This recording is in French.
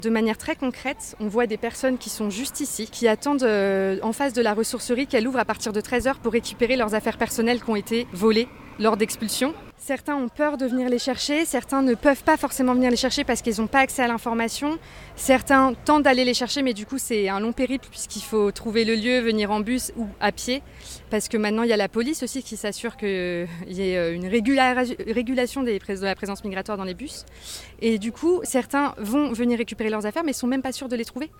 De manière très concrète, on voit des personnes qui sont juste ici, qui attendent en face de la ressourcerie qu'elle ouvre à partir de 13h pour récupérer leurs affaires personnelles qui ont été volées lors d'expulsions. Certains ont peur de venir les chercher, certains ne peuvent pas forcément venir les chercher parce qu'ils n'ont pas accès à l'information. Certains tentent d'aller les chercher, mais du coup c'est un long périple puisqu'il faut trouver le lieu, venir en bus ou à pied. Parce que maintenant il y a la police aussi qui s'assure qu'il y ait une régulation de la présence migratoire dans les bus. Et du coup certains vont venir récupérer leurs affaires mais ne sont même pas sûrs de les trouver.